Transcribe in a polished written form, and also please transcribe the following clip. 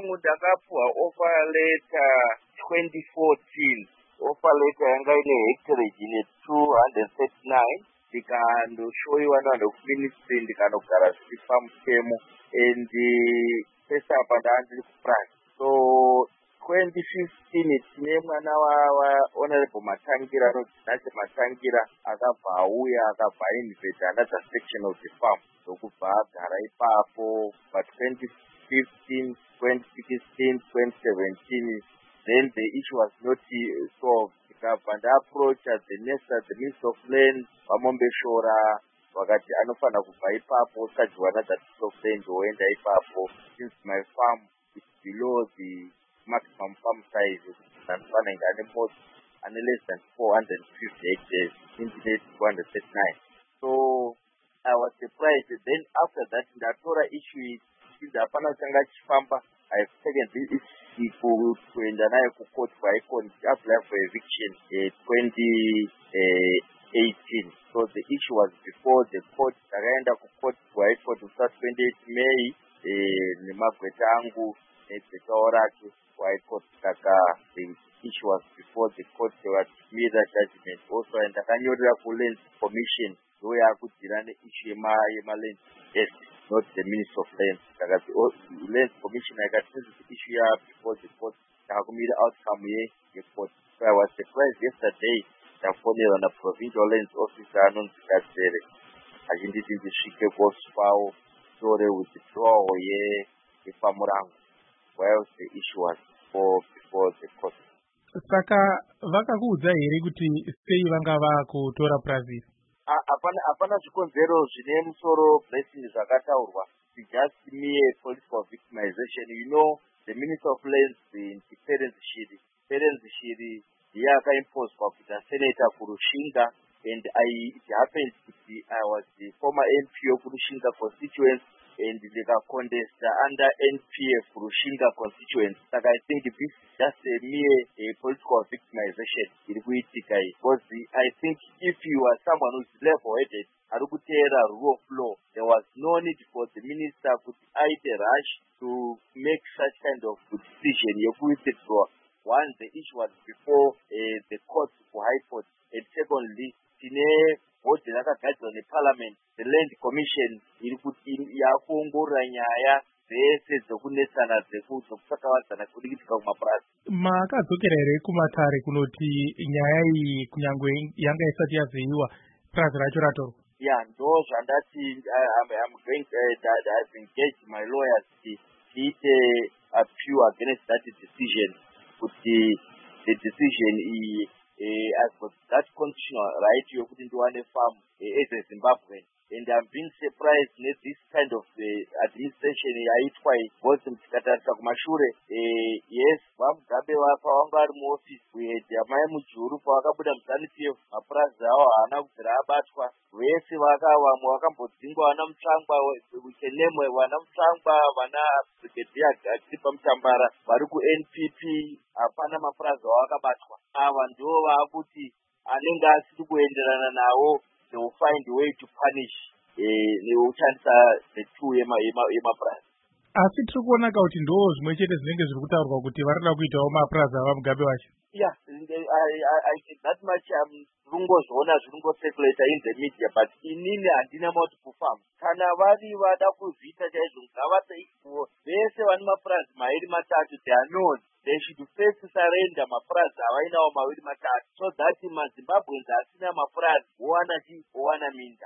pangu ndakapuwa offer letter 2014. Offer letter yanga ine hectarage ine 239. Ndikandoshoyiwa nekuministry ndikandogara zviri pamutemo and pese apa ndaandiri kuprice. So 2015 tine mwana wahonorable Matangira anodzinase Matangira akabva auya akabva ainvesta another section of the farm ndokubva agara ipapo. But 2015, 2016, 2017 then the issue was not solved. Ndikabva ndaapproacha the Minister of Land vamombeshora vakati anofana kubva ipapo osadziwa another piece of land oenda ipapo since my farm is below the maximum farm size anofana inge ane more ane less than 450 hectares indine 239. So I was surprised. Then after that ndatora issue since hapana changa chifamba, I've taken this issue kuenda nayo kucourt kwa icon apply for eviction 2018. So the issue was before the court. Ndakaenda kucourt kwa icon kusa 28 May nemagweta angu negwetawo rake kwa icon saka the issue was before the court. They were to give that judgment. Also ndakanyorera ku Land Commission ndo yakudzira neissue yemaland. Yes, not the Minister of Land. Ndakati Land Commission ikati the issue ya before the court ndakakumira outcome yecourt. So I was surprised yesterday ndafonera na provincial lands officer anonzi Gadzere achinditi ndisvike kospawo sore withdrawal yefamu rangu while the issue was before the court. Saka vakakuudza here kuti sei vanga vakutora purazi? Hapana zvikonzero zvine musoro blessing zvakataurwa. It's just mere political victimization. You know, the Minister of Lands in Terence Shiri ndiye akaimposwa kuita senator kuRushinga, and it happened kuti I was the former MP kuRushinga constituency and contest under NPF Rushinga constituency. Like I think this is just a mere political victimization. Because I think if you are someone who is level-headed, rule of law, there was no need for the minister to rush to make such kind of decision. One, the issue was before the court, High Court, and secondly, what the Parliament, the Land Commission, yakuongora nyaya dzese dzokunetsana dzekusakavadzana kudikitika kumapurazi. Makadzokera here kumatare kunoti nyaya iyi kunyangwe yanga isati yaziviwa purazi racho ratorwa? Yeah, ndo zvandati I've engaged my lawyers to appeal against that decision. The decision I've got that constitutional right yokuti ndiwane farm as a Zimbabwean, and I'm being surprised with this kind of administration yaitwa both mtikatarisa kumashure. Yes, vaMugabe vanga vari muoffice, we had Mai Mujuru pavakabuda muZANU-PF, mapurazi avo haana kubvira abatwa. Vese vamwe vakambodzingwa, vana Mutsvangwa, we can name vana Mutsvangwa, vana Brigadier Gatipa Mutambara vari kuNPP, hapana mapurazi avo akabatwa. Ava ndo vaakuti anenge asiri kuenderana nawo, they will find a way to punish neushandisa the two yemapurazi. Asi tiri kuona kuti ndo zvimwe chete zvinenge zviri kutaurwa kuti varida kuitawo mapurazi avaMugabe wacho. Yeah, I think that much zvirongozviona zvirongocirculate in the media, but inini handina multiple farms. Kana vari vada kuzviita chaizvo ngavasaikuwo vese vane mapurazi mairi matatu, they are known. They should first surrender mapurazi avainawo maviri matatu, so that maZimbabweans asina mapurazi owana minda.